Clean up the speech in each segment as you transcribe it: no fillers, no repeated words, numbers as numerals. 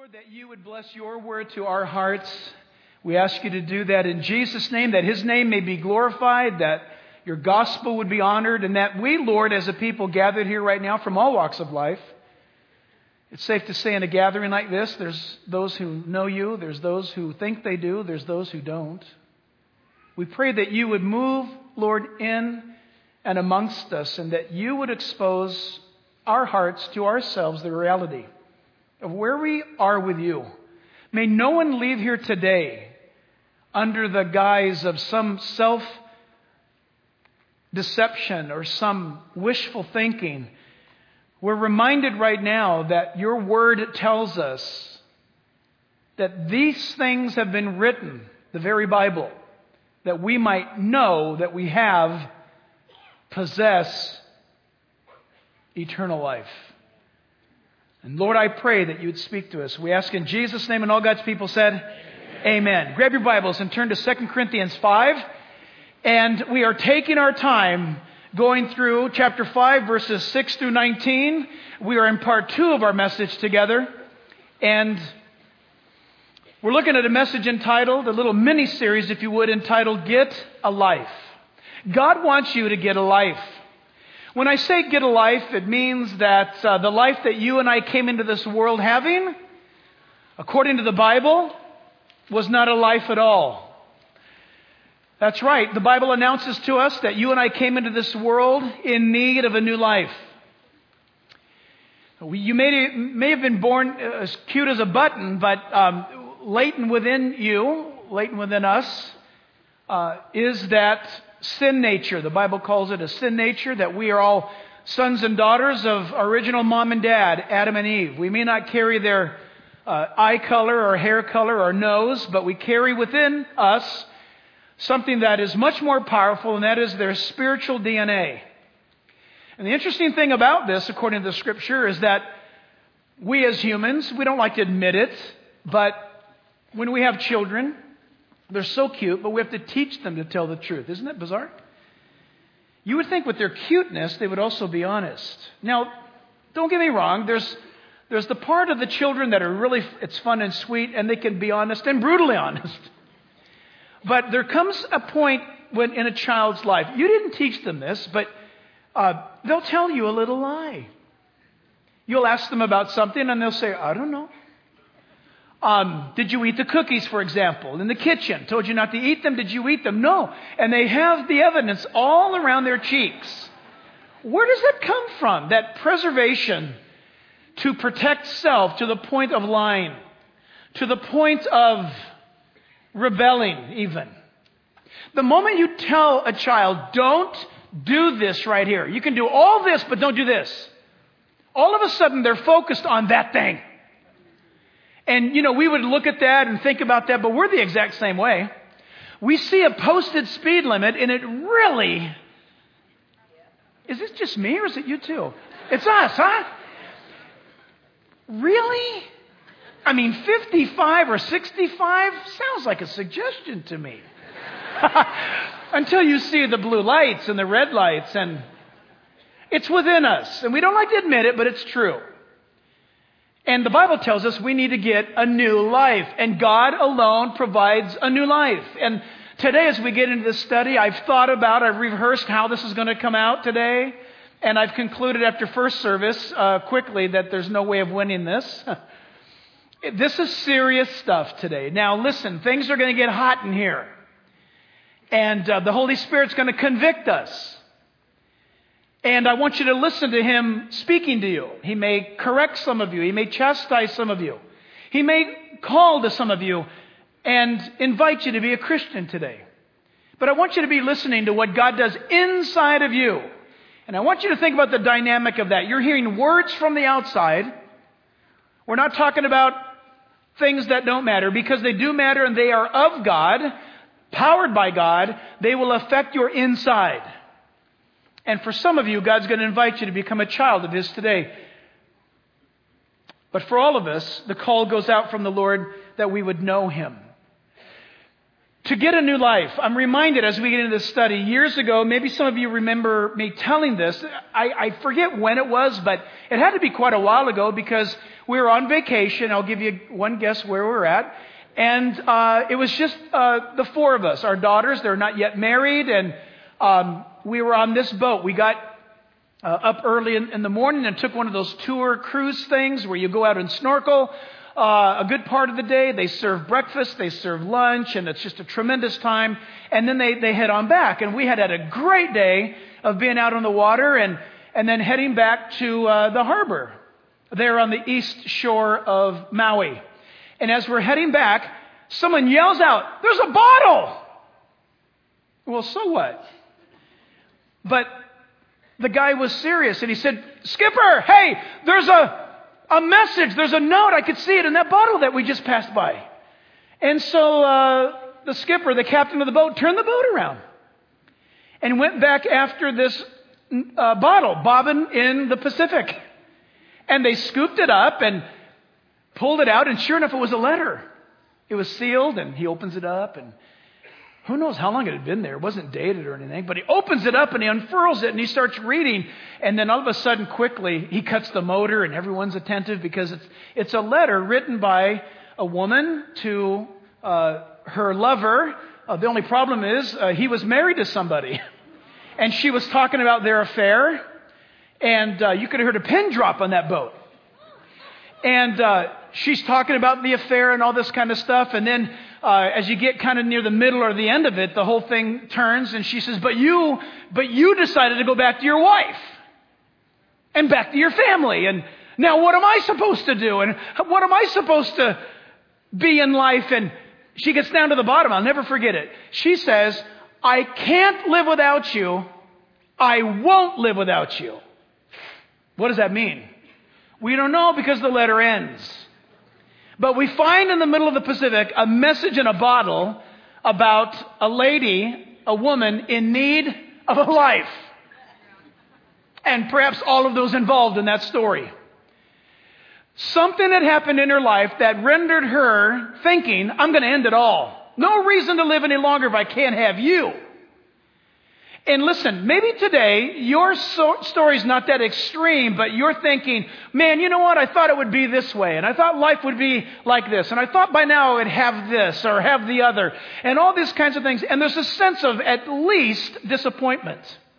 Lord, that you would bless your word to our hearts. We ask you to do that in Jesus' name, that his name may be glorified, that your gospel would be honored, and that we, Lord, as a people gathered here right now from all walks of life, it's safe to say in a gathering like this, there's those who know you, there's those who think they do, there's those who don't. We pray that you would move, Lord, in and amongst us, and that you would expose our hearts to ourselves the reality of where we are with you. May no one leave here today under the guise of some self-deception or some wishful thinking. We're reminded right now that your word tells us that these things have been written, the very Bible, that we might know that we possess eternal life. And Lord, I pray that you would speak to us. We ask in Jesus' name, and all God's people said, Amen. Grab your Bibles and turn to 2 Corinthians 5. And we are taking our time going through chapter 5, verses 6 through 19. We are in part 2 of our message together. And we're looking at a message entitled, a little mini-series, if you would, entitled, Get a Life. God wants you to get a life. When I say get a life, it means that the life that you and I came into this world having, according to the Bible, was not a life at all. That's right. The Bible announces to us that you and I came into this world in need of a new life. You may have been born as cute as a button, but latent within you, latent within us, is that sin nature. The Bible calls it a sin nature, that we are all sons and daughters of original mom and dad, Adam and Eve. We may not carry their eye color or hair color or nose, but we carry within us something that is much more powerful, and that is their spiritual DNA. And the interesting thing about this, according to the Scripture, is that we as humans, we don't like to admit it, but when we have children, they're so cute, but we have to teach them to tell the truth. Isn't that bizarre? You would think with their cuteness, they would also be honest. Now, don't get me wrong. There's the part of the children that are really, it's fun and sweet, and they can be honest and brutally honest. But there comes a point when in a child's life, you didn't teach them this, but they'll tell you a little lie. You'll ask them about something, and they'll say, I don't know. Did you eat the cookies, for example, in the kitchen? Told you not to eat them. Did you eat them? No. And they have the evidence all around their cheeks. Where does that come from? That preservation to protect self to the point of lying, to the point of rebelling even. The moment you tell a child, don't do this right here. You can do all this, but don't do this. All of a sudden, they're focused on that thing. And, we would look at that and think about that, but we're the exact same way. We see a posted speed limit, and it really... Is this just me, or is it you too? It's us, huh? Really? 55 or 65 sounds like a suggestion to me. Until you see the blue lights and the red lights, and it's within us. And we don't like to admit it, but it's true. And the Bible tells us we need to get a new life. And God alone provides a new life. And today as we get into this study, I've rehearsed how this is going to come out today. And I've concluded after first service quickly that there's no way of winning this. This is serious stuff today. Now listen, things are going to get hot in here. And the Holy Spirit's going to convict us. And I want you to listen to Him speaking to you. He may correct some of you. He may chastise some of you. He may call to some of you and invite you to be a Christian today. But I want you to be listening to what God does inside of you. And I want you to think about the dynamic of that. You're hearing words from the outside. We're not talking about things that don't matter, because they do matter and they are of God, powered by God. They will affect your inside. And for some of you, God's going to invite you to become a child of His today. But for all of us, the call goes out from the Lord that we would know Him. To get a new life. I'm reminded as we get into this study, years ago, maybe some of you remember me telling this. I forget when it was, but it had to be quite a while ago because we were on vacation. I'll give you one guess where we were at. And it was just the four of us. Our daughters, they're not yet married. And we were on this boat. We got up early in the morning and took one of those tour cruise things where you go out and snorkel. A good part of the day. They serve breakfast, they serve lunch, and it's just a tremendous time. And then they head on back. And we had a great day of being out on the water and then heading back to the harbor there on the east shore of Maui. And as we're heading back, someone yells out, "There's a bottle!" Well, so what? But the guy was serious and he said, "Skipper, hey, there's a message, there's a note, I could see it in that bottle that we just passed by." And so the skipper, the captain of the boat, turned the boat around and went back after this bottle, bobbing in the Pacific. And they scooped it up and pulled it out, and sure enough, it was a letter. It was sealed, and he opens it up, and who knows how long it had been there. It wasn't dated or anything, but he opens it up and he unfurls it and he starts reading. And then all of a sudden, quickly, he cuts the motor and everyone's attentive because it's a letter written by a woman to her lover. The only problem is he was married to somebody. And she was talking about their affair. And you could have heard a pin drop on that boat. And she's talking about the affair and all this kind of stuff. And then as you get kind of near the middle or the end of it, the whole thing turns and she says, but you decided to go back to your wife and back to your family. And now what am I supposed to do? And what am I supposed to be in life? And she gets down to the bottom. I'll never forget it. She says, "I can't live without you. I won't live without you." What does that mean? We don't know because the letter ends. But we find in the middle of the Pacific a message in a bottle about a lady, a woman in need of a life. And perhaps all of those involved in that story. Something had happened in her life that rendered her thinking, "I'm going to end it all. No reason to live any longer if I can't have you." And listen, maybe today your story's not that extreme, but you're thinking, "Man, you know what? I thought it would be this way, and I thought life would be like this, and I thought by now I would have this or have the other," and all these kinds of things. And there's a sense of at least disappointment.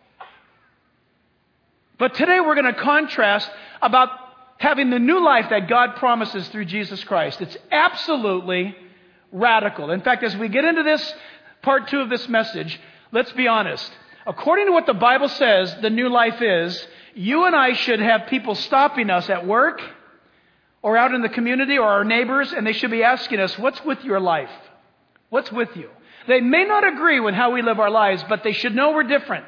But today we're going to contrast about having the new life that God promises through Jesus Christ. It's absolutely radical. In fact, as we get into this part 2 of this message, let's be honest. According to what the Bible says the new life is, you and I should have people stopping us at work or out in the community or our neighbors, and they should be asking us, "What's with your life? What's with you?" They may not agree with how we live our lives, but they should know we're different.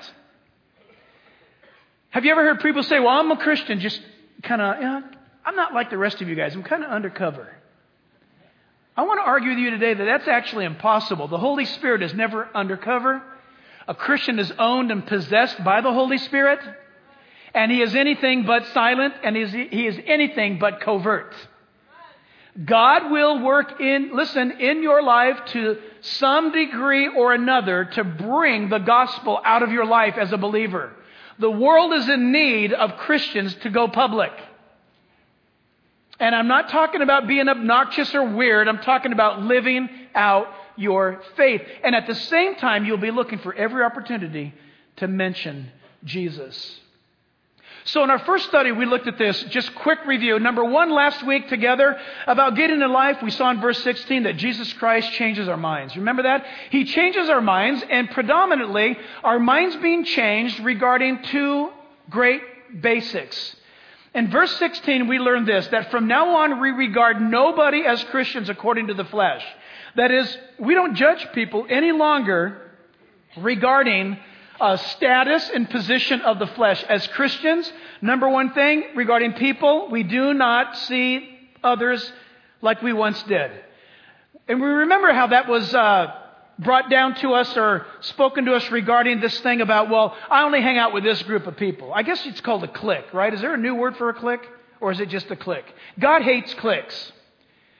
Have you ever heard people say, "Well, I'm a Christian, just kind of, I'm not like the rest of you guys. I'm kind of undercover"? I want to argue with you today that that's actually impossible. The Holy Spirit is never undercover. A Christian is owned and possessed by the Holy Spirit. And he is anything but silent, and he is anything but covert. God will work in your life to some degree or another to bring the gospel out of your life as a believer. The world is in need of Christians to go public. And I'm not talking about being obnoxious or weird. I'm talking about living out your faith. And at the same time, you'll be looking for every opportunity to mention Jesus. So in our first study, we looked at this. Just quick review. Number 1, last week together, about getting a life, we saw in verse 16 that Jesus Christ changes our minds. Remember that? He changes our minds, and predominantly, our minds being changed regarding 2 great basics. In verse 16, we learned this, that from now on, we regard nobody as Christians according to the flesh. That is, we don't judge people any longer regarding status and position of the flesh. As Christians, number 1 thing regarding people, we do not see others like we once did. And we remember how that was brought down to us or spoken to us regarding this thing about, well, I only hang out with this group of people. I guess it's called a clique, right? Is there a new word for a clique? Or is it just a clique? God hates cliques.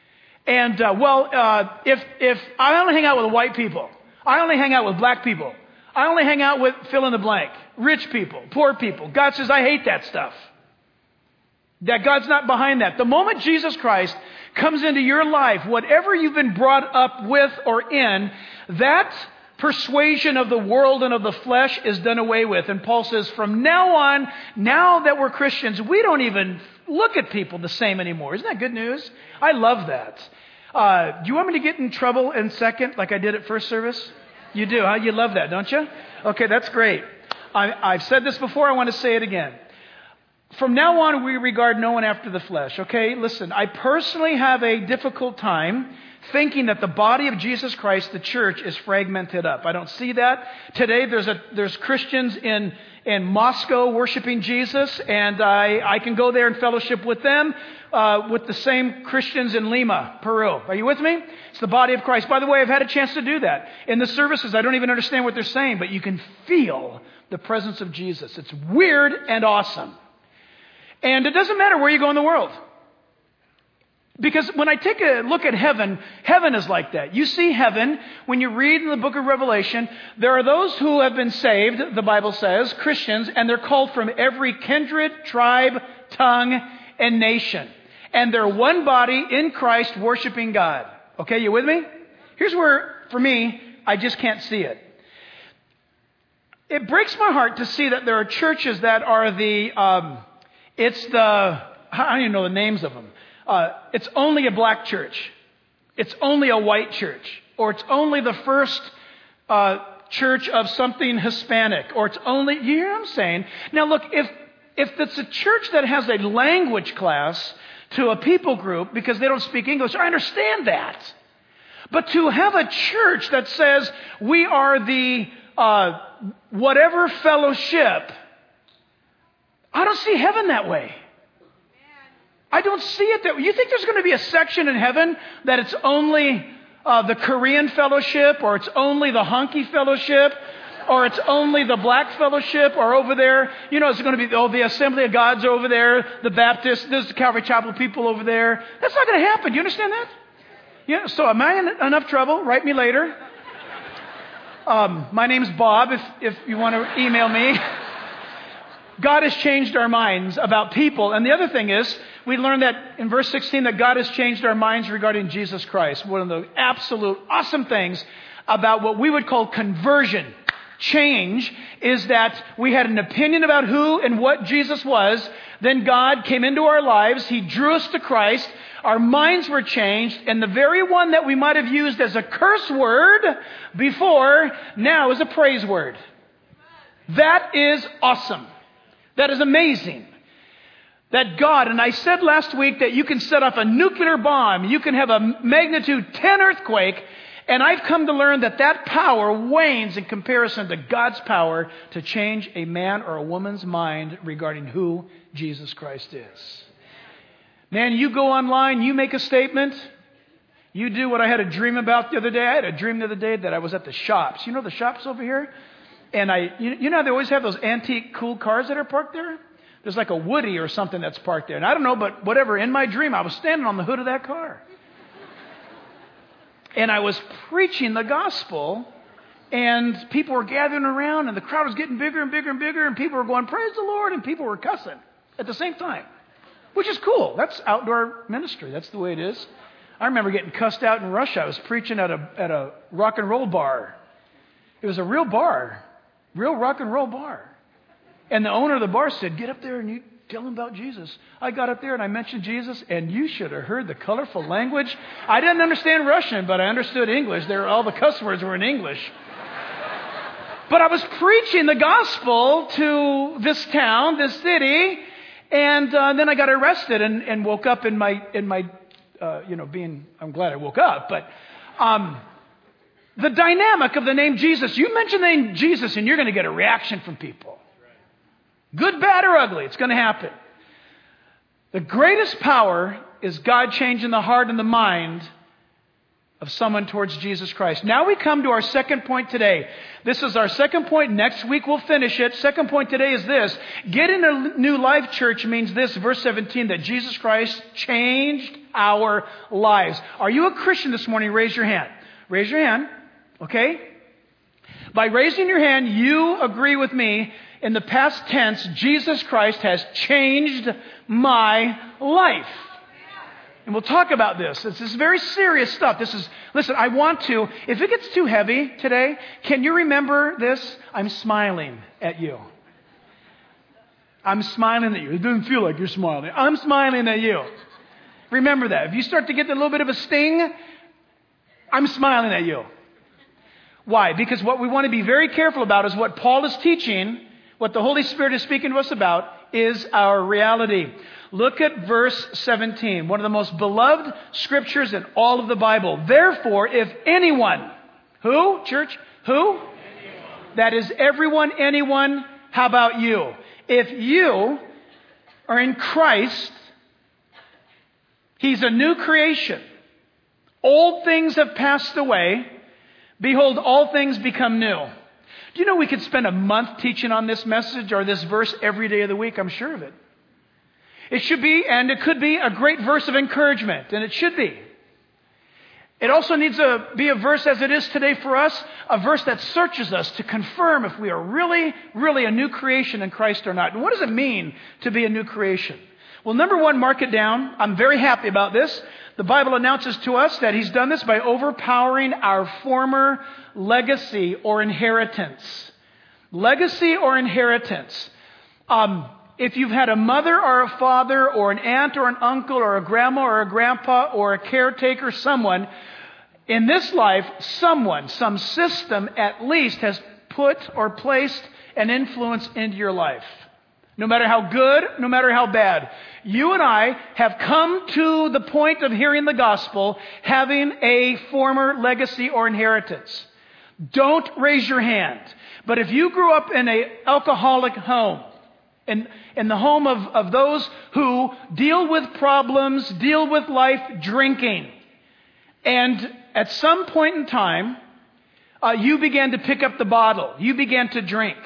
And, if I only hang out with white people, I only hang out with black people, I only hang out with fill in the blank, rich people, poor people. God says, I hate that stuff. That God's not behind that. The moment Jesus Christ comes into your life, whatever you've been brought up with or in, that persuasion of the world and of the flesh is done away with. And Paul says, from now on, now that we're Christians, we don't even look at people the same anymore. Isn't that good news? I love that. Do you want me to get in trouble in second like I did at first service? You do, huh? You love that, don't you? Okay, that's great. I've said this before. I want to say it again. From now on, we regard no one after the flesh. Okay, listen, I personally have a difficult time thinking that the body of Jesus Christ, the church, is fragmented up. I don't see that. Today, there's Christians in Moscow worshiping Jesus, and I can go there and fellowship with them, with the same Christians in Lima, Peru. Are you with me? It's the body of Christ. By the way, I've had a chance to do that. In the services, I don't even understand what they're saying, but you can feel the presence of Jesus. It's weird and awesome. And it doesn't matter where you go in the world. Because when I take a look at heaven, heaven is like that. You see heaven, when you read in the book of Revelation, there are those who have been saved, the Bible says, Christians, and they're called from every kindred, tribe, tongue, and nation. And they're one body in Christ worshiping God. Okay, you with me? Here's where, for me, I just can't see it. It breaks my heart to see that there are churches that are I don't even know the names of them. It's only a black church. It's only a white church. Or it's only the first church of something Hispanic. Or it's only, you hear what I'm saying? Now look, if it's a church that has a language class to a people group because they don't speak English, I understand that. But to have a church that says we are the whatever fellowship, I don't see heaven that way. I don't see it that way. You think there's going to be a section in heaven that it's only the Korean fellowship, or it's only the honky fellowship, or it's only the black fellowship, or over there, it's going to be, the Assembly of God's over there, the Baptists, there's the Calvary Chapel people over there. That's not going to happen. Do you understand that? Yeah. So am I in enough trouble? Write me later. My name's Bob, if you want to email me. God has changed our minds about people. And the other thing is, we learned that in verse 16 that God has changed our minds regarding Jesus Christ. One of the absolute awesome things about what we would call conversion, change, is that we had an opinion about who and what Jesus was. Then God came into our lives. He drew us to Christ. Our minds were changed. And the very one that we might have used as a curse word before now is a praise word. That is awesome. That is amazing. That God, and I said last week that you can set off a nuclear bomb, you can have a magnitude 10 earthquake, and I've come to learn that power wanes in comparison to God's power to change a man or a woman's mind regarding who Jesus Christ is. Man, you go online, you make a statement, you do what I had a dream about the other day. I had a dream the other day that I was at the shops. You know the shops over here? And you know, they always have those antique cool cars that are parked there? There's like a Woody or something that's parked there. And I don't know, but whatever, in my dream, I was standing on the hood of that car. And I was preaching the gospel, and people were gathering around, and the crowd was getting bigger and bigger and bigger, and people were going, praise the Lord, and people were cussing at the same time, which is cool. That's outdoor ministry. That's the way it is. I remember getting cussed out in Russia. I was preaching at a rock and roll bar. It was a real bar, real rock and roll bar. And the owner of the bar said, get up there and you tell them about Jesus. I got up there and I mentioned Jesus, and you should have heard the colorful language. I didn't understand Russian, but I understood English. All the cuss words were in English. But I was preaching the gospel to this town, this city, and then I got arrested and woke up in my I'm glad I woke up, but the dynamic of the name Jesus. You mention the name Jesus and you're going to get a reaction from people. Good, bad, or ugly. It's going to happen. The greatest power is God changing the heart and the mind of someone towards Jesus Christ. Now we come to our second point today. This is our second point. Next week we'll finish it. Second point today is this. Getting a new life, church, means this, verse 17, that Jesus Christ changed our lives. Are you a Christian this morning? Raise your hand. Raise your hand. Okay? By raising your hand, you agree with me. In the past tense, Jesus Christ has changed my life. And we'll talk about this. This is very serious stuff. Listen, I want to, if it gets too heavy today, can you remember this? I'm smiling at you. I'm smiling at you. It doesn't feel like you're smiling. I'm smiling at you. Remember that. If you start to get a little bit of a sting, I'm smiling at you. Why? Because what we want to be very careful about is what Paul is teaching, what the Holy Spirit is speaking to us about, is our reality. Look at verse 17, one of the most beloved scriptures in all of the Bible. Therefore, if anyone, who, church? Who? Anyone. That is everyone, anyone. How about you? If you are in Christ, He's a new creation. Old things have passed away. Behold, all things become new. Do you know we could spend a month teaching on this message or this verse every day of the week? I'm sure of it. It should be, and it could be, a great verse of encouragement, and it should be. It also needs to be a verse, as it is today for us, a verse that searches us to confirm if we are really, really a new creation in Christ or not. And what does it mean to be a new creation? Well, number one, mark it down. I'm very happy about this. The Bible announces to us that He's done this by overpowering our former legacy or inheritance. Legacy or inheritance. If you've had a mother or a father or an aunt or an uncle or a grandma or a grandpa or a caretaker, someone, in this life, someone, some system at least has put or placed an influence into your life. No matter how good, no matter how bad. You and I have come to the point of hearing the gospel having a former legacy or inheritance. Don't raise your hand. But if you grew up in an alcoholic home, in the home of those who deal with problems, deal with life drinking, and at some point in time, you began to pick up the bottle. You began to drink.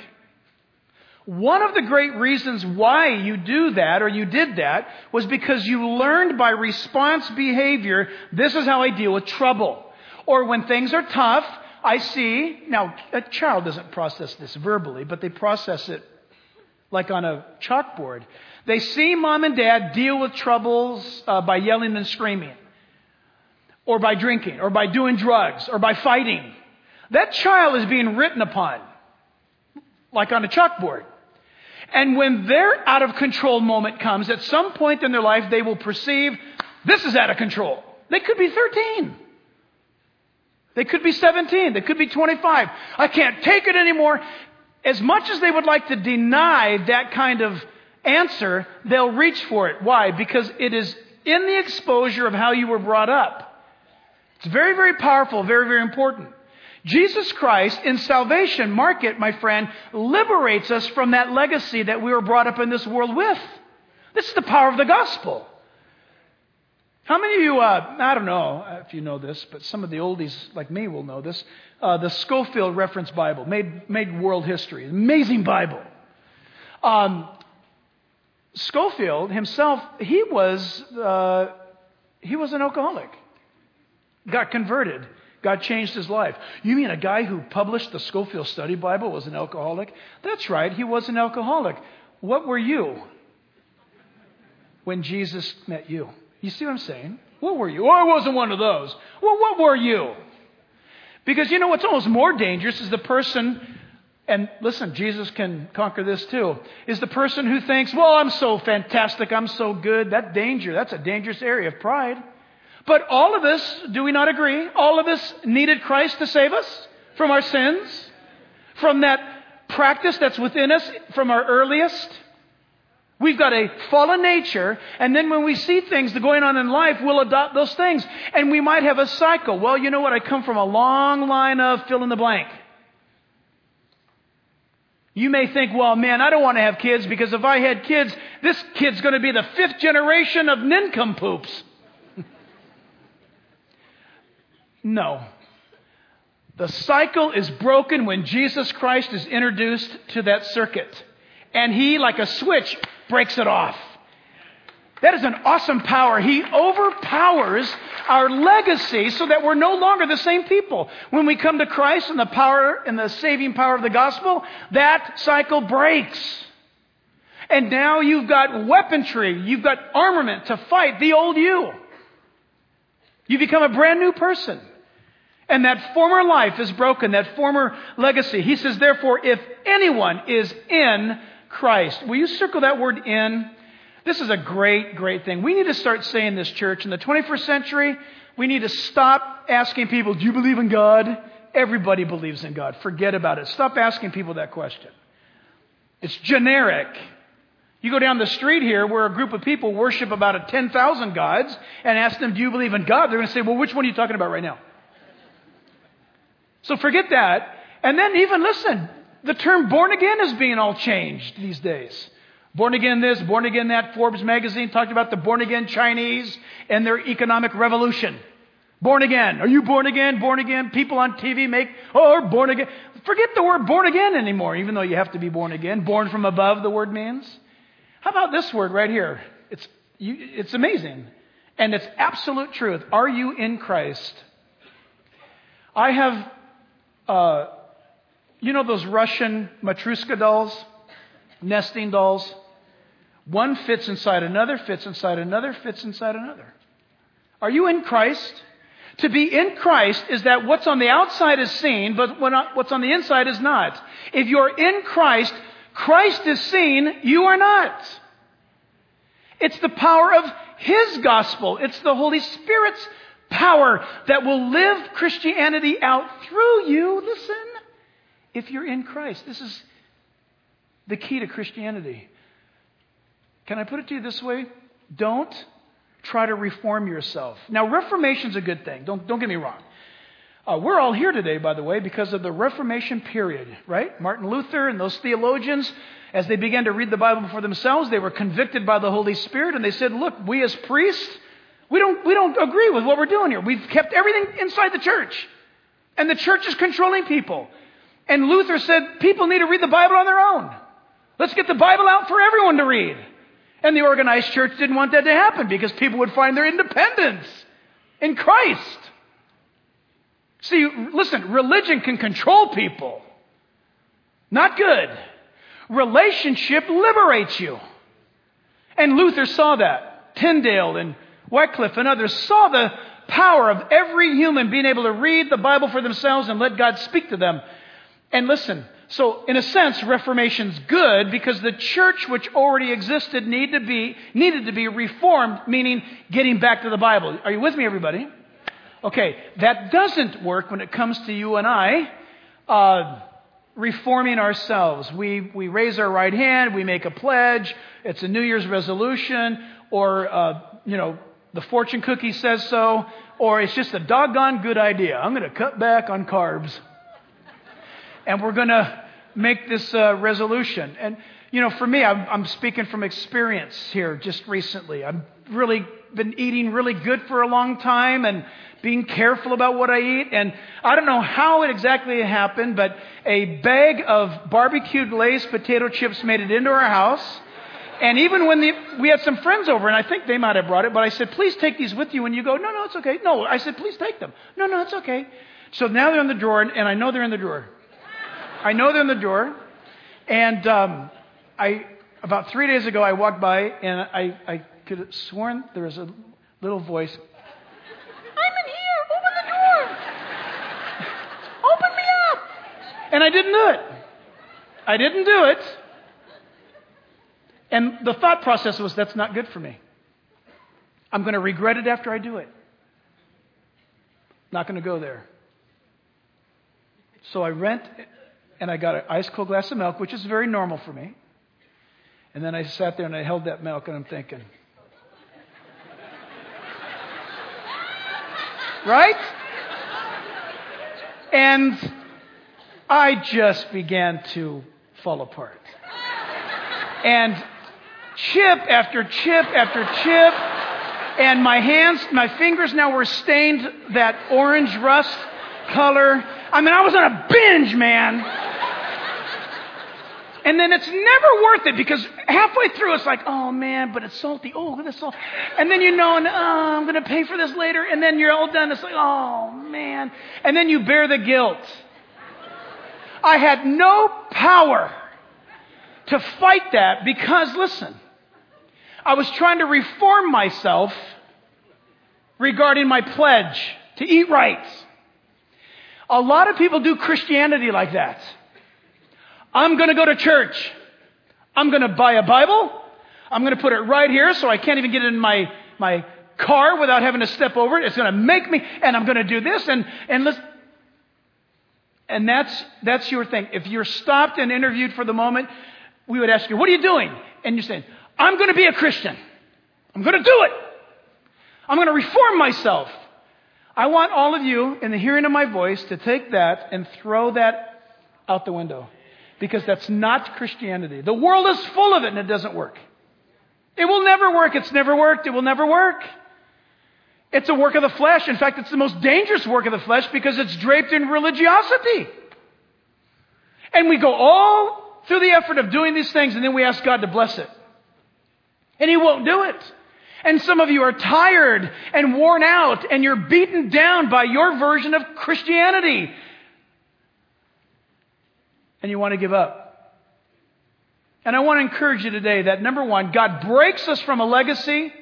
One of the great reasons why you do that, or you did that, was because you learned by response behavior, this is how I deal with trouble. Or when things are tough, I see, now a child doesn't process this verbally, but they process it like on a chalkboard. They see mom and dad deal with troubles by yelling and screaming, or by drinking, or by doing drugs, or by fighting. That child is being written upon, like on a chalkboard. And when their out of control moment comes, at some point in their life, they will perceive, this is out of control. They could be 13. They could be 17. They could be 25. I can't take it anymore. As much as they would like to deny that kind of answer, they'll reach for it. Why? Because it is in the exposure of how you were brought up. It's very, very powerful, very, very important. Jesus Christ in salvation, mark it, my friend, liberates us from that legacy that we were brought up in this world with. This is the power of the gospel. How many of you, I don't know if you know this, but some of the oldies like me will know this, the Scofield Reference Bible, made world history. Amazing Bible. Scofield himself, he was an alcoholic. Got converted. God changed his life. You mean a guy who published the Scofield Study Bible was an alcoholic? That's right, he was an alcoholic. What were you when Jesus met you? You see what I'm saying? What were you? Oh, I wasn't one of those. Well, what were you? Because you know what's almost more dangerous is the person, and listen, Jesus can conquer this too, is the person who thinks, well, I'm so fantastic, I'm so good. That's danger. That's a dangerous area of pride. But all of us, do we not agree? All of us needed Christ to save us from our sins, from that practice that's within us from our earliest. We've got a fallen nature, and then when we see things going on in life, we'll adopt those things. And we might have a cycle. Well, you know what? I come from a long line of fill in the blank. You may think, well, man, I don't want to have kids because if I had kids, this kid's going to be the 5th generation of nincompoops. No. The cycle is broken when Jesus Christ is introduced to that circuit. And He, like a switch, breaks it off. That is an awesome power. He overpowers our legacy so that we're no longer the same people. When we come to Christ and the power and the saving power of the gospel, that cycle breaks. And now you've got weaponry, you've got armament to fight the old you. You become a brand new person. And that former life is broken, that former legacy. He says, therefore, if anyone is in Christ. Will you circle that word in? This is a great, great thing. We need to start saying this, church. In the 21st century, we need to stop asking people, do you believe in God? Everybody believes in God. Forget about it. Stop asking people that question. It's generic. You go down the street here where a group of people worship about 10,000 gods and ask them, do you believe in God? They're going to say, well, which one are you talking about right now? So forget that. And then even listen, the term born again is being all changed these days. Born again this, born again that. Forbes magazine talked about the born again Chinese and their economic revolution. Born again. Are you born again? Born again. People on TV we're born again. Forget the word born again anymore, even though you have to be born again. Born from above, the word means. How about this word right here? It's amazing. And it's absolute truth. Are you in Christ? I have, those Russian Matryoshka dolls? Nesting dolls? One fits inside another, fits inside another, fits inside another. Are you in Christ? To be in Christ is that what's on the outside is seen, but what's on the inside is not. If you're in Christ, Christ is seen, you are not. It's the power of His gospel. It's the Holy Spirit's power that will live Christianity out through you. Listen, if you're in Christ, this is the key to Christianity. Can I put it to you this way? Don't try to reform yourself. Now, reformation's a good thing. Don't get me wrong. We're all here today, by the way, because of the Reformation period, right? Martin Luther and those theologians, as they began to read the Bible for themselves, they were convicted by the Holy Spirit, and they said, look, we as priests, we don't agree with what we're doing here. We've kept everything inside the church, and the church is controlling people. And Luther said, people need to read the Bible on their own. Let's get the Bible out for everyone to read. And the organized church didn't want that to happen because people would find their independence in Christ. See, listen, religion can control people. Not good. Relationship liberates you. And Luther saw that. Tyndale and Wycliffe and others saw the power of every human being able to read the Bible for themselves and let God speak to them. And listen, so in a sense, Reformation's good because the church which already existed needed to be reformed, meaning getting back to the Bible. Are you with me, everybody? Okay, that doesn't work when it comes to you and I reforming ourselves. We raise our right hand, we make a pledge, it's a New Year's resolution, or the fortune cookie says so, or it's just a doggone good idea. I'm going to cut back on carbs. And we're going to make this resolution. And, for me, I'm speaking from experience here just recently. I've really been eating really good for a long time and being careful about what I eat. And I don't know how it exactly happened, but a bag of barbecued Lay's potato chips made it into our house. And even when we had some friends over, and I think they might have brought it, but I said, please take these with you when you go. No, it's okay. No, I said, please take them. No, it's okay. So now they're in the drawer, and I know they're in the drawer. And about 3 days ago, I walked by, and I could have sworn there was a little voice. I'm in here. Open the door. Open me up. And I didn't do it. And the thought process was, that's not good for me. I'm going to regret it after I do it. Not going to go there. So I went and I got an ice cold glass of milk, which is very normal for me. And then I sat there and I held that milk and I'm thinking, right? And I just began to fall apart. And chip after chip after chip And my fingers now were stained that orange rust color. I mean, I was on a binge, man. And then it's never worth it because halfway through it's like, oh man, but it's salty. Oh, look at this salt. And then I'm going to pay for this later. And then you're all done. It's like, oh man. And then you bear the guilt. I had no power to fight that because, listen, I was trying to reform myself regarding my pledge to eat right. A lot of people do Christianity like that. I'm going to go to church. I'm going to buy a Bible. I'm going to put it right here so I can't even get it in my car without having to step over it. It's going to make me, and I'm going to do this, and listen. And that's your thing. If you're stopped and interviewed for the moment, we would ask you, what are you doing? And you're saying, I'm going to be a Christian. I'm going to do it. I'm going to reform myself. I want all of you, in the hearing of my voice, to take that and throw that out the window. Because that's not Christianity. The world is full of it and it doesn't work. It will never work. It's never worked. It will never work. It's a work of the flesh. In fact, it's the most dangerous work of the flesh because it's draped in religiosity. And we go all through the effort of doing these things and then we ask God to bless it. And He won't do it. And some of you are tired and worn out and you're beaten down by your version of Christianity. And you want to give up. And I want to encourage you today that, number one, God breaks us from a legacy,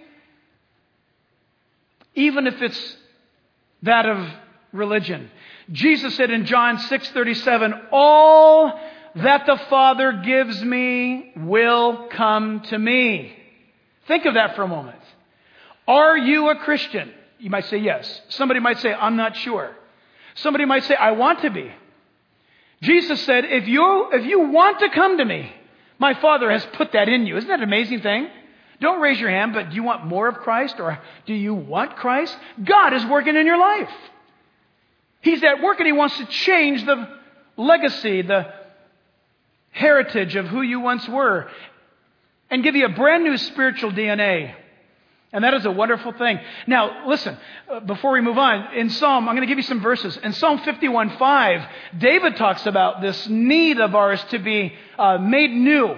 even if it's that of religion. Jesus said in John 6:37, all that the Father gives me will come to me. Think of that for a moment. Are you a Christian? You might say yes. Somebody might say, I'm not sure. Somebody might say, I want to be. Jesus said, if you want to come to me, my Father has put that in you. Isn't that an amazing thing? Don't raise your hand, but do you want more of Christ or do you want Christ? God is working in your life. He's at work and He wants to change the legacy, the heritage of who you once were and give you a brand new spiritual DNA. And that is a wonderful thing. Now, listen, before we move on, in Psalm, I'm going to give you some verses. In Psalm 51:5, David talks about this need of ours to be made new.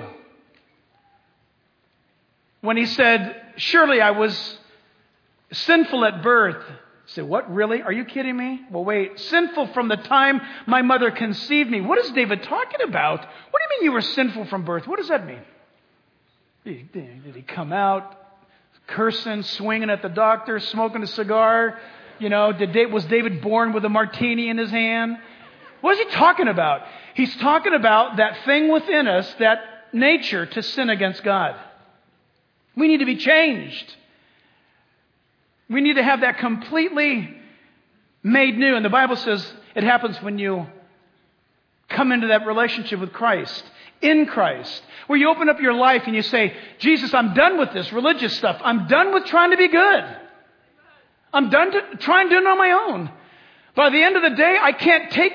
When he said, surely I was sinful at birth. I said, what, really? Are you kidding me? Well, wait, sinful from the time my mother conceived me. What is David talking about? What do you mean you were sinful from birth? What does that mean? Did he come out cursing, swinging at the doctor, smoking a cigar? You know, was David born with a martini in his hand? What is he talking about? He's talking about that thing within us, that nature to sin against God. We need to be changed. We need to have that completely made new. And the Bible says it happens when you come into that relationship with Christ. In Christ, where you open up your life and you say, Jesus, I'm done with this religious stuff. I'm done with trying to be good. I'm done trying to do it on my own. By the end of the day, I can't take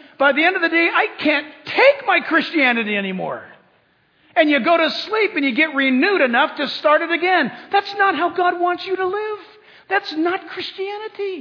my Christianity anymore. And you go to sleep and you get renewed enough to start it again. That's not how God wants you to live. That's not Christianity.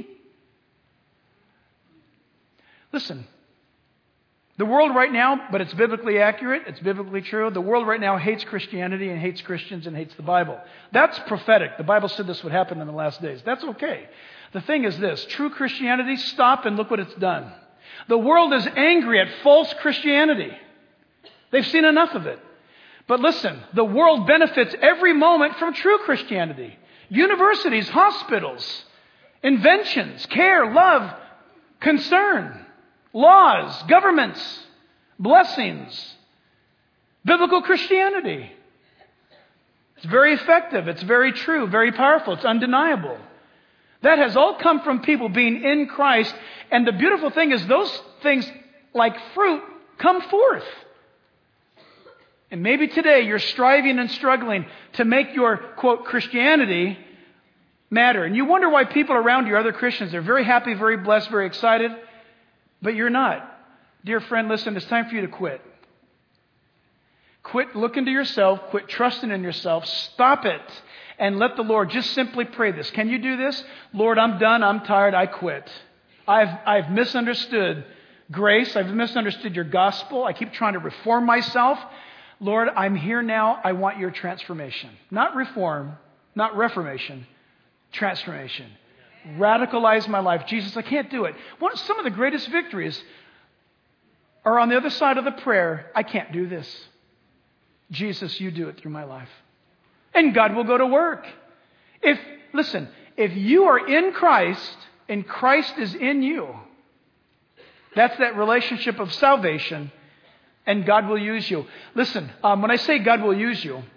Listen. The world right now, but it's biblically accurate, it's biblically true, the world right now hates Christianity and hates Christians and hates the Bible. That's prophetic. The Bible said this would happen in the last days. That's okay. The thing is this, true Christianity, stop and look what it's done. The world is angry at false Christianity. They've seen enough of it. But listen, the world benefits every moment from true Christianity. Universities, hospitals, inventions, care, love, concern. Laws, governments, blessings, biblical Christianity. It's very effective. It's very true, very powerful. It's undeniable. That has all come from people being in Christ. And the beautiful thing is those things, like fruit, come forth. And maybe today you're striving and struggling to make your, quote, Christianity matter. And you wonder why people around you, other Christians, are very happy, very blessed, very excited. But you're not. Dear friend, listen, it's time for you to quit. Quit looking to yourself. Quit trusting in yourself. Stop it. and let the Lord just simply pray this. Can you do this? Lord, I'm done. I'm tired. I quit. I've misunderstood grace. I've misunderstood your gospel. I keep trying to reform myself. Lord, I'm here now. I want your transformation. Not reform, not reformation, transformation. Radicalize my life. Jesus, I can't do it. Some of the greatest victories are on the other side of the prayer. I can't do this. Jesus, you do it through my life. And God will go to work. If you are in Christ and Christ is in you, that's that relationship of salvation, and God will use you. Listen, when I say God will use you,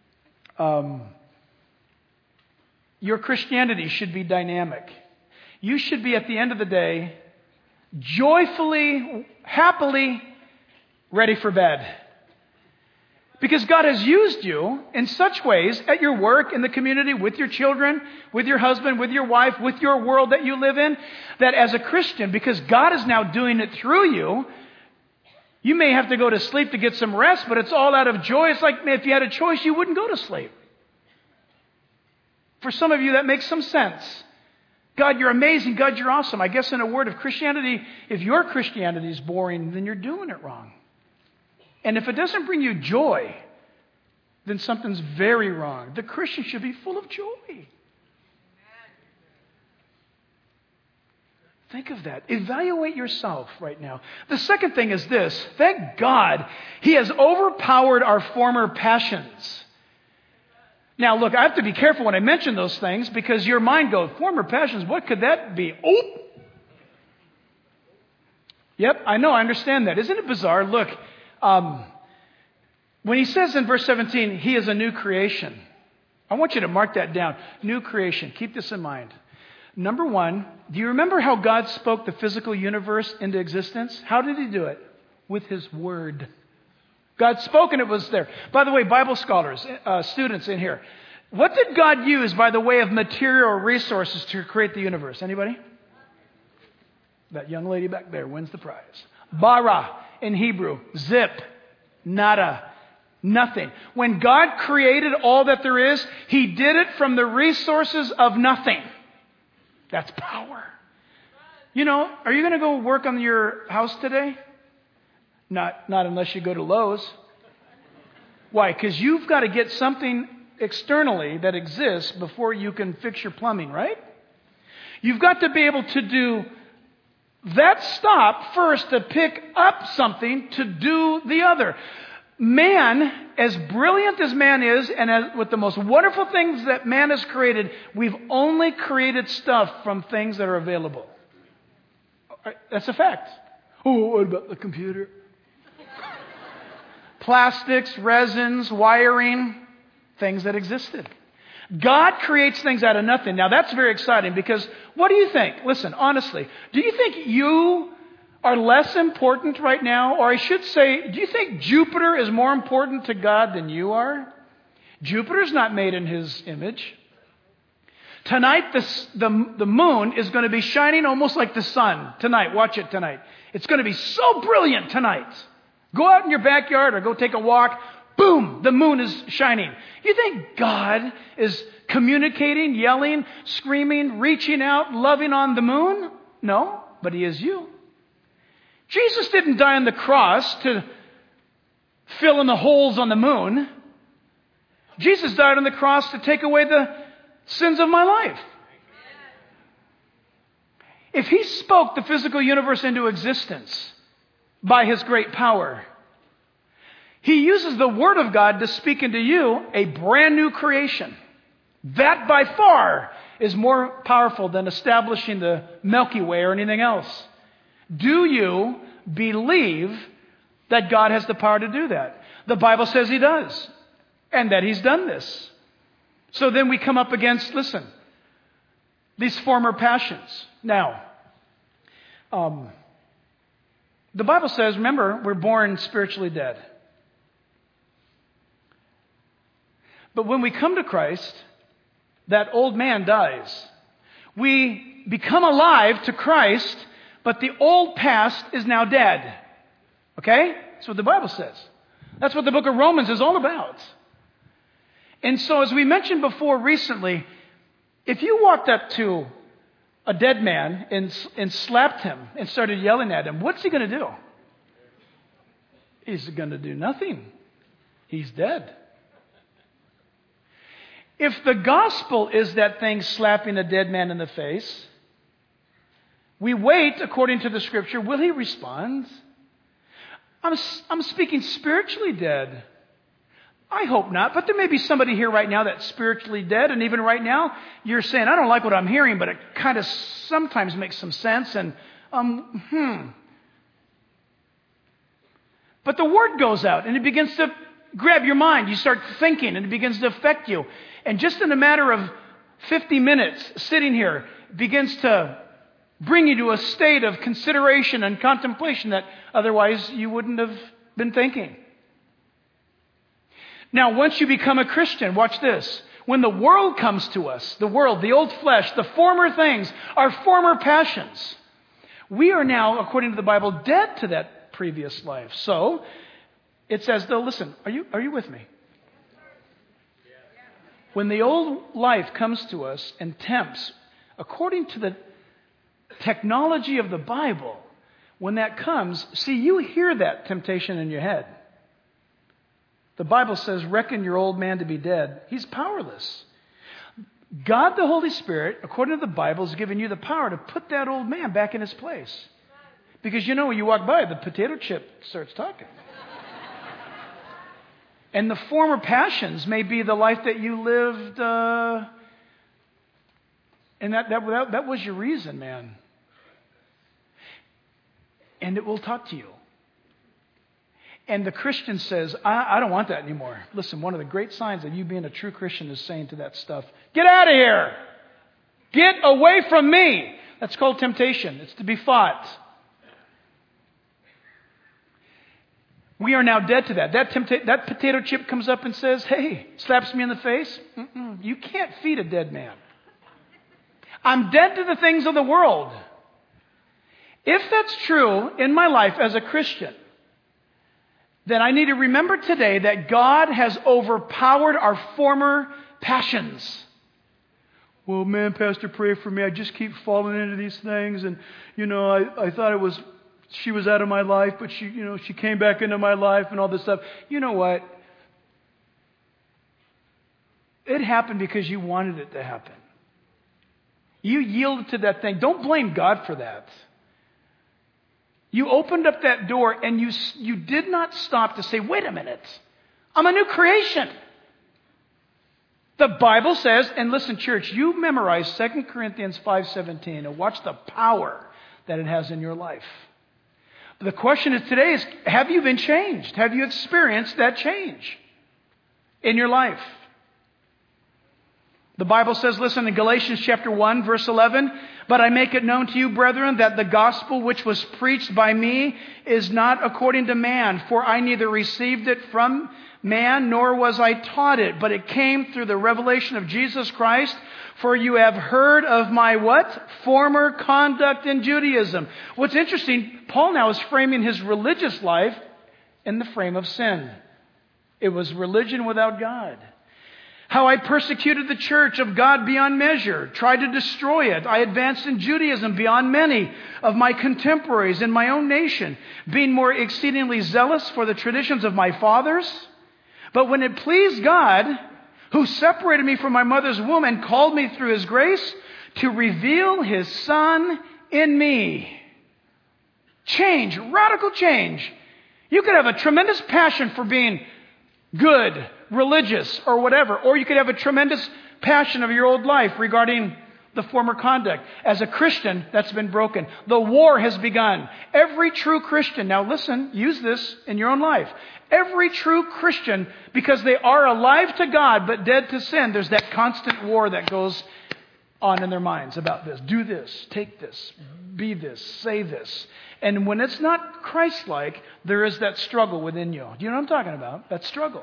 your Christianity should be dynamic. You should be, at the end of the day, joyfully, happily ready for bed. Because God has used you in such ways at your work, in the community, with your children, with your husband, with your wife, with your world that you live in, that as a Christian, because God is now doing it through you, you may have to go to sleep to get some rest, but it's all out of joy. It's like if you had a choice, you wouldn't go to sleep. For some of you, that makes some sense. God, you're amazing. God, you're awesome. I guess in a word of Christianity, if your Christianity is boring, then you're doing it wrong. And if it doesn't bring you joy, then something's very wrong. The Christian should be full of joy. Think of that. Evaluate yourself right now. The second thing is this. Thank God He has overpowered our former passions. Now, look, I have to be careful when I mention those things because your mind goes, former passions, what could that be? Oh! Yep, I know, I understand that. Isn't it bizarre? Look, when he says in verse 17, He is a new creation, I want you to mark that down. New creation. Keep this in mind. Number one, do you remember how God spoke the physical universe into existence? How did He do it? With His Word. God spoke and it was there. By the way, Bible scholars, students in here, what did God use by the way of material resources to create the universe? Anybody? That young lady back there wins the prize. Bara in Hebrew. Zip. Nada. Nothing. When God created all that there is, He did it from the resources of nothing. That's power. You know, are you going to go work on your house today? Not unless you go to Lowe's. Why? Because you've got to get something externally that exists before you can fix your plumbing, right? You've got to be able to do that stop first to pick up something to do the other. Man, as brilliant as man is, and with the most wonderful things that man has created, we've only created stuff from things that are available. That's a fact. Oh, what about the computer? Plastics, resins, wiring, things that existed. God creates things out of nothing. Now that's very exciting because what do you think? Listen, honestly, do you think you are less important right now? Or I should say, do you think Jupiter is more important to God than you are? Jupiter's not made in His image. Tonight, the moon is going to be shining almost like the sun. Tonight, watch it tonight. It's going to be so brilliant tonight. Go out in your backyard or go take a walk. Boom, the moon is shining. You think God is communicating, yelling, screaming, reaching out, loving on the moon? No, but He is you. Jesus didn't die on the cross to fill in the holes on the moon. Jesus died on the cross to take away the sins of my life. If He spoke the physical universe into existence by His great power, He uses the Word of God to speak into you a brand new creation. That by far is more powerful than establishing the Milky Way or anything else. Do you believe that God has the power to do that? The Bible says He does, and that He's done this. So then we come up against, listen, these former passions. Now, the Bible says, remember, we're born spiritually dead. But when we come to Christ, that old man dies. We become alive to Christ, but the old past is now dead. Okay? That's what the Bible says. That's what the book of Romans is all about. And so, as we mentioned before recently, if you walked up to a dead man and slapped him and started yelling at him, what's he going to do? He's going to do nothing. He's dead. If the gospel is that thing slapping a dead man in the face, we wait according to the scripture. Will he respond? I'm speaking spiritually dead. I hope not, but there may be somebody here right now that's spiritually dead, and even right now, you're saying, I don't like what I'm hearing, but it kind of sometimes makes some sense, and But the word goes out, and it begins to grab your mind. You start thinking, and it begins to affect you. And just in a matter of 50 minutes sitting here, it begins to bring you to a state of consideration and contemplation that otherwise you wouldn't have been thinking. Now, once you become a Christian, watch this. When the world comes to us, the world, the old flesh, the former things, our former passions, we are now, according to the Bible, dead to that previous life. So, it says, though, listen, are you with me? When the old life comes to us and tempts, according to the technology of the Bible, when that comes, see, you hear that temptation in your head. The Bible says, reckon your old man to be dead. He's powerless. God, the Holy Spirit, according to the Bible, has given you the power to put that old man back in his place. Because when you walk by, the potato chip starts talking. And the former passions may be the life that you lived, and that was your reason, man. And it will talk to you. And the Christian says, I don't want that anymore. Listen, one of the great signs of you being a true Christian is saying to that stuff, get out of here. Get away from me. That's called temptation. It's to be fought. We are now dead to that. That potato chip comes up and says, hey, slaps me in the face. You can't feed a dead man. I'm dead to the things of the world. If that's true in my life as a Christian, then I need to remember today that God has overpowered our former passions. Well, man, Pastor, pray for me. I just keep falling into these things. And, I thought she was out of my life, but she came back into my life and all this stuff. You know what? It happened because you wanted it to happen. You yielded to that thing. Don't blame God for that. You opened up that door and you did not stop to say, wait a minute, I'm a new creation. The Bible says, and listen, church, you memorize 2 Corinthians 5:17 and watch the power that it has in your life. But the question is today is, have you been changed? Have you experienced that change in your life? The Bible says, listen, in Galatians chapter 1, verse 11, but I make it known to you, brethren, that the gospel which was preached by me is not according to man, for I neither received it from man, nor was I taught it, but it came through the revelation of Jesus Christ. For you have heard of my what? Former conduct in Judaism. What's interesting, Paul now is framing his religious life in the frame of sin. It was religion without God. How I persecuted the church of God beyond measure, tried to destroy it. I advanced in Judaism beyond many of my contemporaries in my own nation, being more exceedingly zealous for the traditions of my fathers. But when it pleased God, who separated me from my mother's womb and called me through His grace to reveal His Son in me. Change, radical change. You could have a tremendous passion for being good, religious, or whatever. Or you could have a tremendous passion of your old life regarding the former conduct. As a Christian, that's been broken. The war has begun. Every true Christian, now listen, use this in your own life. Every true Christian, because they are alive to God but dead to sin, there's that constant war that goes on in their minds about this. Do this, take this, be this, say this. And when it's not Christ-like, there is that struggle within you. Do you know what I'm talking about? That struggle.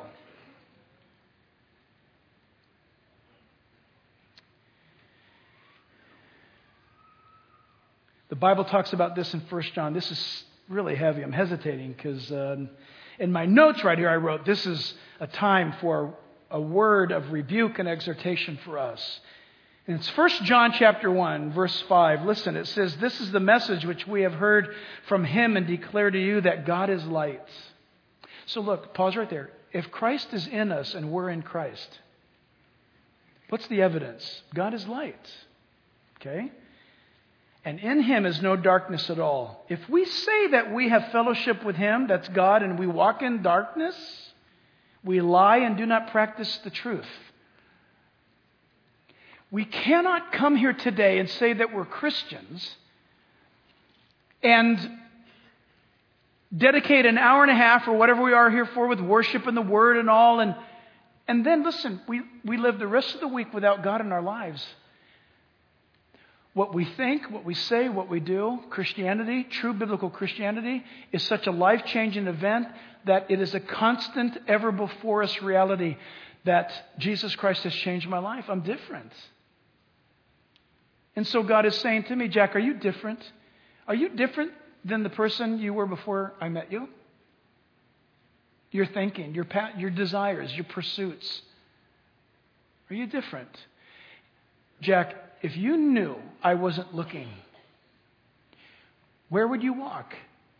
The Bible talks about this in 1 John. This is really heavy. I'm hesitating because in my notes right here I wrote, this is a time for a word of rebuke and exhortation for us. And it's 1 John chapter 1, verse 5. Listen, it says, "This is the message which we have heard from him and declare to you, that God is light." So look, pause right there. If Christ is in us and we're in Christ, what's the evidence? God is light. Okay? And in him is no darkness at all. If we say that we have fellowship with him, that's God, and we walk in darkness, we lie and do not practice the truth. We cannot come here today and say that we're Christians and dedicate an hour and a half or whatever we are here for with worship and the Word and all, and then, listen, we live the rest of the week without God in our lives. What we think, what we say, what we do, Christianity, true biblical Christianity, is such a life-changing event that it is a constant, ever before us reality that Jesus Christ has changed my life. I'm different. And so God is saying to me, Jack, are you different? Are you different than the person you were before I met you? Your thinking, your desires, your pursuits. Are you different? Jack, if you knew I wasn't looking, where would you walk?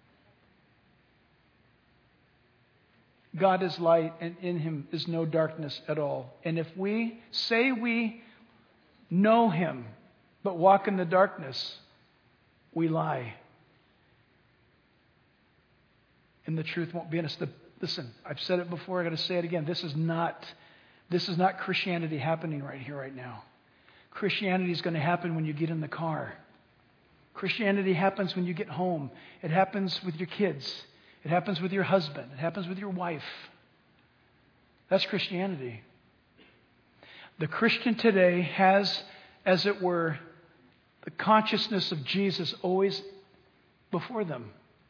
God is light, and in him is no darkness at all. And if we say we know him, but walk in the darkness, we lie. And the truth won't be in us. Listen, I've said it before, I've got to say it again. This is not Christianity happening right here, right now. Christianity is going to happen when you get in the car. Christianity happens when you get home. It happens with your kids. It happens with your husband. It happens with your wife. That's Christianity. The Christian today has, as it were, the consciousness of Jesus always before them.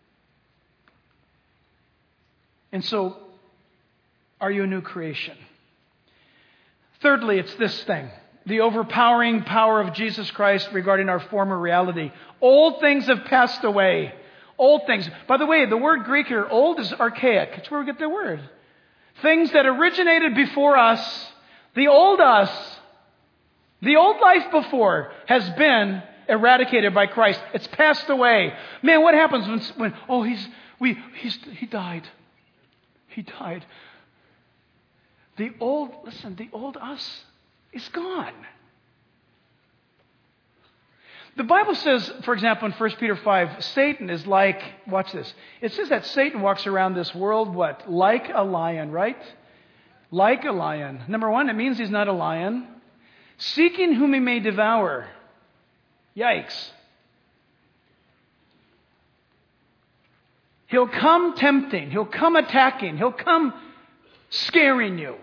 And so, are you a new creation? Thirdly, it's this thing. The overpowering power of Jesus Christ regarding our former reality. Old things have passed away. Old things. By the way, the word Greek here, old, is archaic. It's where we get the word. Things that originated before us, the old us, the old life before has been eradicated by Christ. It's passed away. Man, what happens when he died. He died. The old us is gone. The Bible says, for example, in 1 Peter 5, Satan is like, watch this. It says that Satan walks around this world, what? Like a lion, right? Like a lion. Number one, it means he's not a lion. Seeking whom he may devour. Yikes. He'll come tempting. He'll come attacking. He'll come scaring you.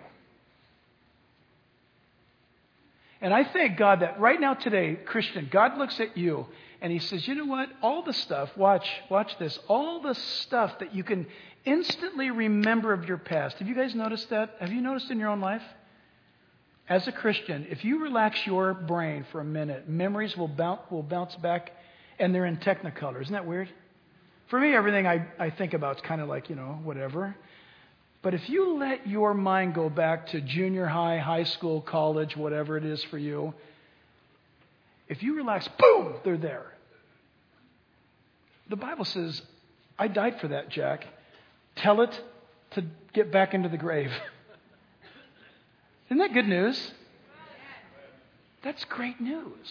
And I thank God that right now today, Christian, God looks at you and he says, you know what? All the stuff, watch this, all the stuff that you can instantly remember of your past. Have you guys noticed that? Have you noticed in your own life? As a Christian, if you relax your brain for a minute, memories will bounce back and they're in Technicolor. Isn't that weird? For me, everything I think about is kind of like, whatever. But if you let your mind go back to junior high, high school, college, whatever it is for you, if you relax, boom, they're there. The Bible says, I died for that, Jack. Tell it to get back into the grave. Isn't that good news? That's great news.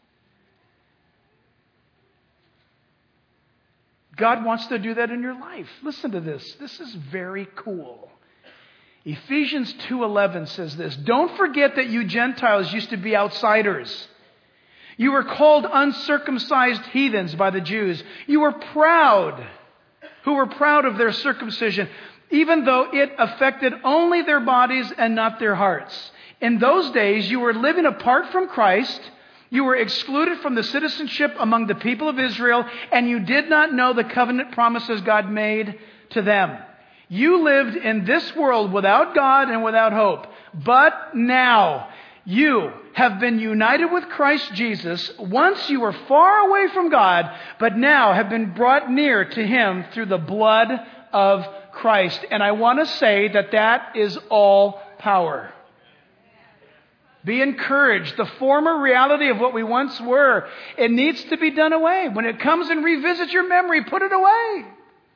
God wants to do that in your life. Listen to this. This is very cool. Ephesians 2:11 says this. Don't forget that you Gentiles used to be outsiders. You were called uncircumcised heathens by the Jews. You were proud, who were proud of their circumcision, even though it affected only their bodies and not their hearts. In those days, you were living apart from Christ. You were excluded from the citizenship among the people of Israel, and you did not know the covenant promises God made to them. You lived in this world without God and without hope. But now you have been united with Christ Jesus. Once you were far away from God, but now have been brought near to Him through the blood of Christ. And I want to say that is all power. Be encouraged. The former reality of what we once were, it needs to be done away. When it comes and revisits your memory, put it away.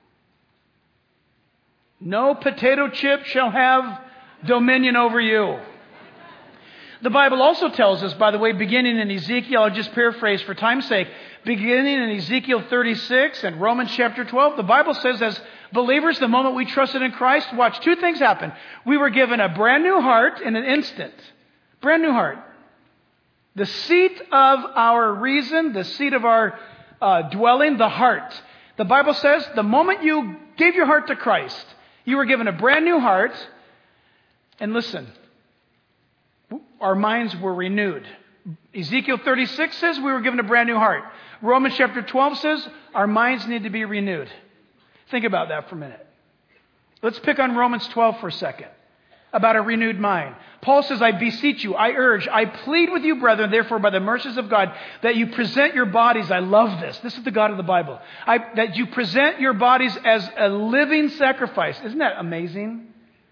No potato chip shall have dominion over you. The Bible also tells us, by the way, beginning in Ezekiel, I'll just paraphrase for time's sake, beginning in Ezekiel 36 and Romans chapter 12, the Bible says as believers, the moment we trusted in Christ, watch, two things happen. We were given a brand new heart in an instant. Brand new heart. The seat of our reason, the seat of our dwelling, the heart. The Bible says the moment you gave your heart to Christ, you were given a brand new heart. And listen, our minds were renewed. Ezekiel 36 says we were given a brand new heart. Romans chapter 12 says our minds need to be renewed. Think about that for a minute. Let's pick on Romans 12 for a second. About a renewed mind. Paul says, I beseech you, I urge, I plead with you, brethren, therefore by the mercies of God, that you present your bodies, I love this. This is the God of the Bible. That you present your bodies as a living sacrifice. Isn't that amazing?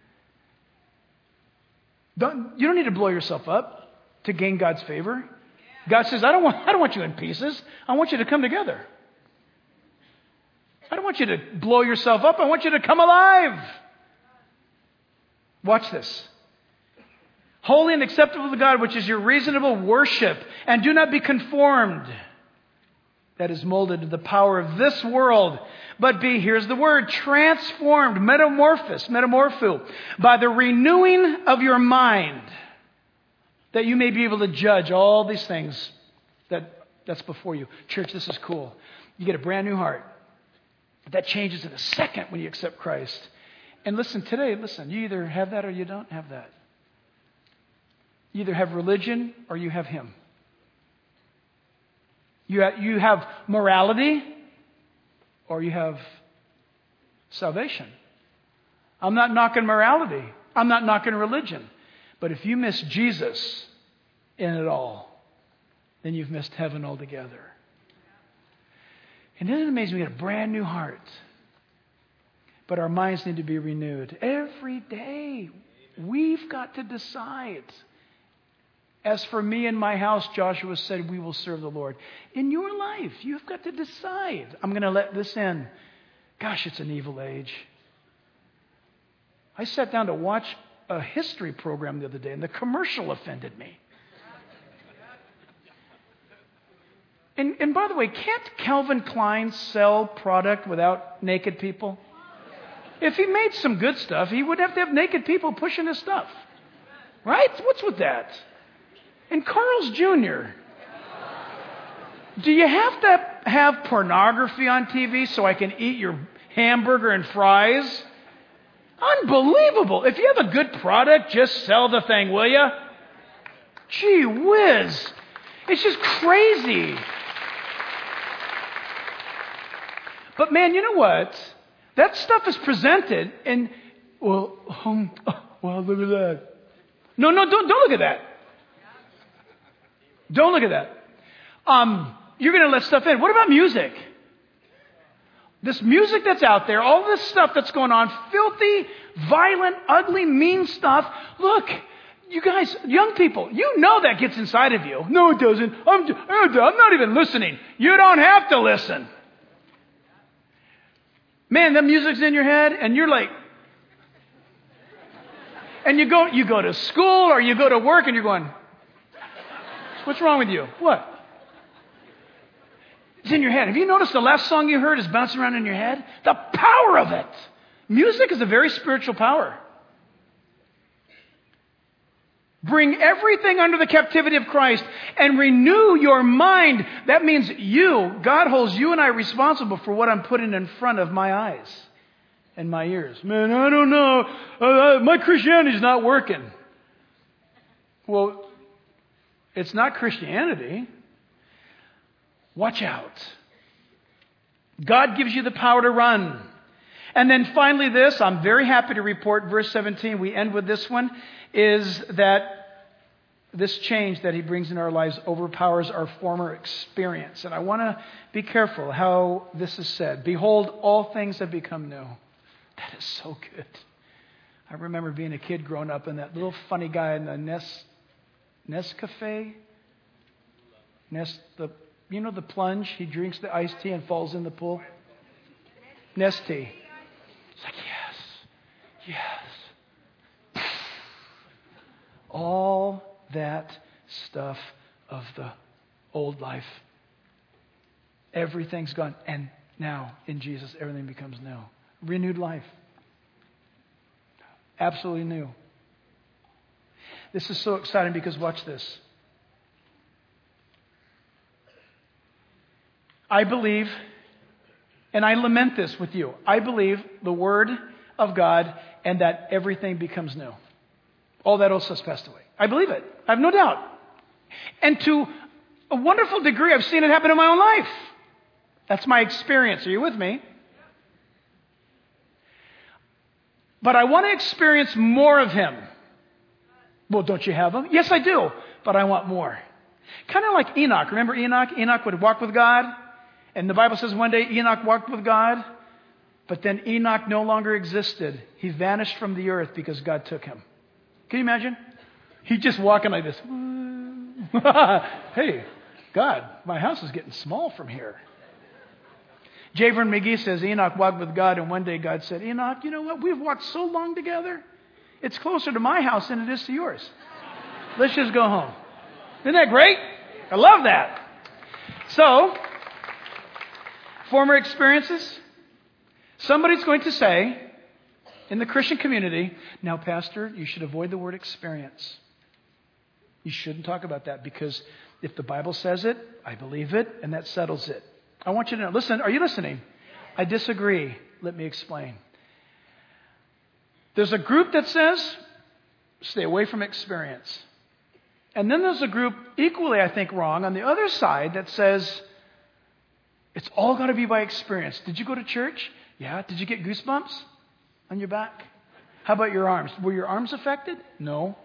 You don't need to blow yourself up to gain God's favor. God says, I don't want you in pieces. I want you to come together. I don't want you to blow yourself up. I want you to come alive. Watch this. Holy and acceptable to God, which is your reasonable worship. And do not be conformed. That is molded to the power of this world. But be, here's the word, transformed, metamorpho, by the renewing of your mind. That you may be able to judge all these things that's before you. Church, this is cool. You get a brand new heart. That changes in a second when you accept Christ. And listen, you either have that or you don't have that. You either have religion or you have Him. You have morality or you have salvation. I'm not knocking morality. I'm not knocking religion. But if you miss Jesus in it all, then you've missed heaven altogether. And isn't it amazing? We get a brand new heart. But our minds need to be renewed. Every day, we've got to decide. As for me and my house, Joshua said, we will serve the Lord. In your life, you've got to decide. I'm going to let this in. Gosh, it's an evil age. I sat down to watch a history program the other day, and the commercial offended me. And by the way, can't Calvin Klein sell product without naked people? If he made some good stuff, he wouldn't have to have naked people pushing his stuff. Right? What's with that? And Carl's Jr. Do you have to have pornography on TV so I can eat your hamburger and fries? Unbelievable. If you have a good product, just sell the thing, will you? Gee whiz. It's just crazy. But man, you know what? That stuff is presented and, wow, look at that. No, don't look at that. Don't look at that. You're going to let stuff in. What about music? This music that's out there, all this stuff that's going on, filthy, violent, ugly, mean stuff. Look, you guys, young people, you know that gets inside of you. No, it doesn't. I'm not even listening. You don't have to listen. Man, that music's in your head, and you're like, and you go to school or you go to work, and you're going, what's wrong with you? What? It's in your head. Have you noticed the last song you heard is bouncing around in your head? The power of it. Music is a very spiritual power. Bring everything under the captivity of Christ and renew your mind. That means God holds you and I responsible for what I'm putting in front of my eyes and my ears. Man, I don't know. My Christianity's not working. Well, it's not Christianity. Watch out. God gives you the power to run. And then finally this, I'm very happy to report, verse 17, we end with this one, is that this change that He brings in our lives overpowers our former experience. And I want to be careful how this is said. Behold, all things have become new. That is so good. I remember being a kid growing up and that little funny guy in the Nescafe? The plunge? He drinks the iced tea and falls in the pool. Nestea. It's like, yes. All that stuff of the old life. Everything's gone. And now, in Jesus, everything becomes new. Renewed life. Absolutely new. This is so exciting because watch this. I believe, and I lament this with you, I believe the Word of God and that everything becomes new. All that old stuff's passed away. I believe it. I have no doubt. And to a wonderful degree, I've seen it happen in my own life. That's my experience. Are you with me? But I want to experience more of Him. Well, don't you have Him? Yes, I do. But I want more. Kind of like Enoch. Remember Enoch? Enoch would walk with God. And the Bible says one day Enoch walked with God. But then Enoch no longer existed. He vanished from the earth because God took him. Can you imagine? He's just walking like this. Hey, God, my house is getting small from here. J. Vernon McGee says Enoch walked with God, and one day God said, Enoch, you know what? We've walked so long together. It's closer to my house than it is to yours. Let's just go home. Isn't that great? I love that. So, former experiences. Somebody's going to say in the Christian community, now, Pastor, you should avoid the word experience. You shouldn't talk about that because if the Bible says it, I believe it, and that settles it. I want you to know. Listen, are you listening? I disagree. Let me explain. There's a group that says, stay away from experience. And then there's a group equally, I think, wrong on the other side that says, it's all got to be by experience. Did you go to church? Yeah. Did you get goosebumps on your back? How about your arms? Were your arms affected? No.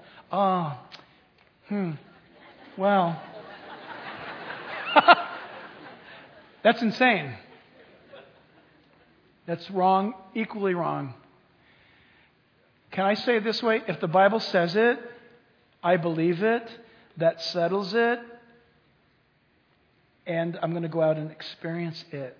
Well. That's insane. That's wrong, equally wrong. Can I say it this way? If the Bible says it, I believe it, that settles it, and I'm going to go out and experience it.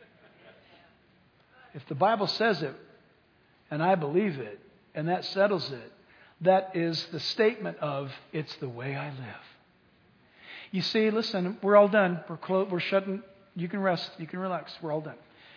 If the Bible says it, and I believe it, and that settles it, that is the statement of, it's the way I live. You see, listen, we're all done. We're shutting. You can rest. You can relax. We're all done.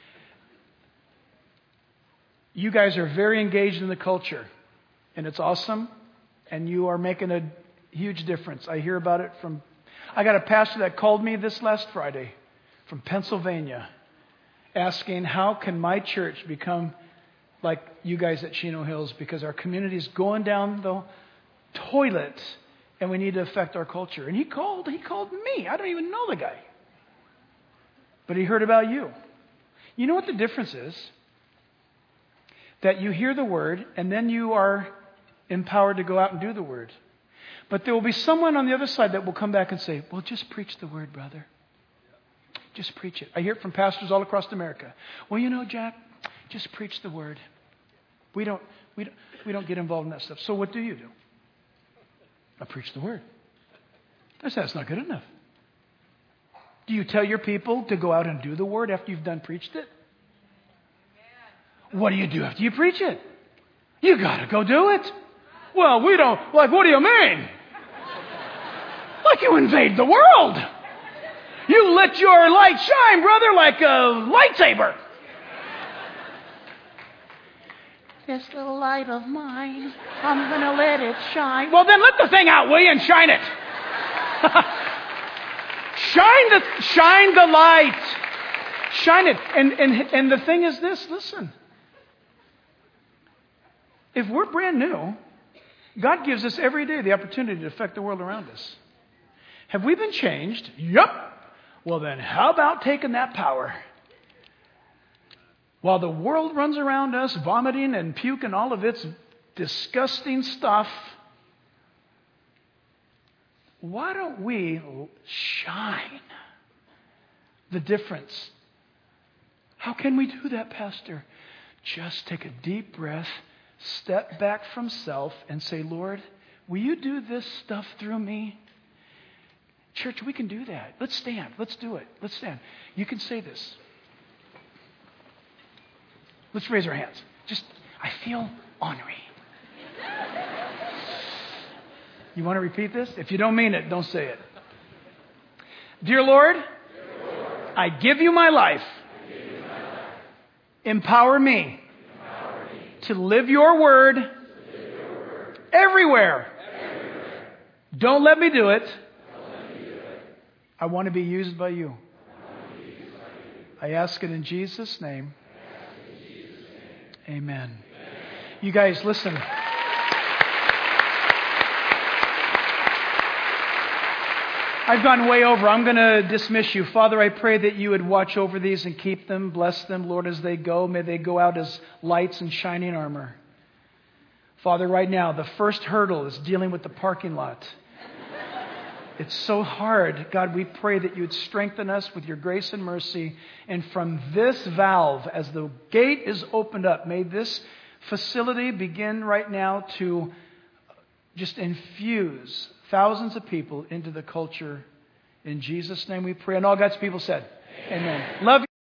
You guys are very engaged in the culture, and it's awesome, and you are making a huge difference. I hear about it I got a pastor that called me this last Friday from Pennsylvania asking, how can my church become like you guys at Chino Hills? Because our community is going down the toilet, and we need to affect our culture. And he called me. I don't even know the guy. But he heard about you. You know what the difference is? That you hear the word, and then you are empowered to go out and do the word. But there will be someone on the other side that will come back and say, well, just preach the word, brother. Just preach it. I hear it from pastors all across America. Well, you know, Jack, just preach the word. We don't get involved in that stuff. So what do you do? I preach the word. I said, that's not good enough. Do you tell your people to go out and do the word after you've done preached it? What do you do after you preach it? You got to go do it. Well, we don't. Like, what do you mean? Like you invade the world. You let your light shine, brother, like a lightsaber. This little light of mine, I'm going to let it shine. Well, then let the thing out, will you, and shine it. Shine the light. Shine it. And the thing is this, listen. If we're brand new, God gives us every day the opportunity to affect the world around us. Have we been changed? Yep. Well, then how about taking that power? While the world runs around us, vomiting and puking all of its disgusting stuff, why don't we shine the difference? How can we do that, Pastor? Just take a deep breath, step back from self, and say, Lord, will you do this stuff through me? Church, we can do that. Let's stand. Let's do it. Let's stand. You can say this. Let's raise our hands. I feel ornery. You want to repeat this? If you don't mean it, don't say it. Dear Lord, I give you my life. Empower me to live your word everywhere. Don't let me do it. I want to be used by you. I ask it in Jesus' name. Amen. You guys, listen. I've gone way over. I'm going to dismiss you. Father, I pray that you would watch over these and keep them. Bless them, Lord, as they go. May they go out as lights in shining armor. Father, right now, the first hurdle is dealing with the parking lot. It's so hard. God, we pray that you would strengthen us with your grace and mercy. And from this valve, as the gate is opened up, may this facility begin right now to just infuse thousands of people into the culture. In Jesus' name we pray. And all God's people said, Amen. Love you.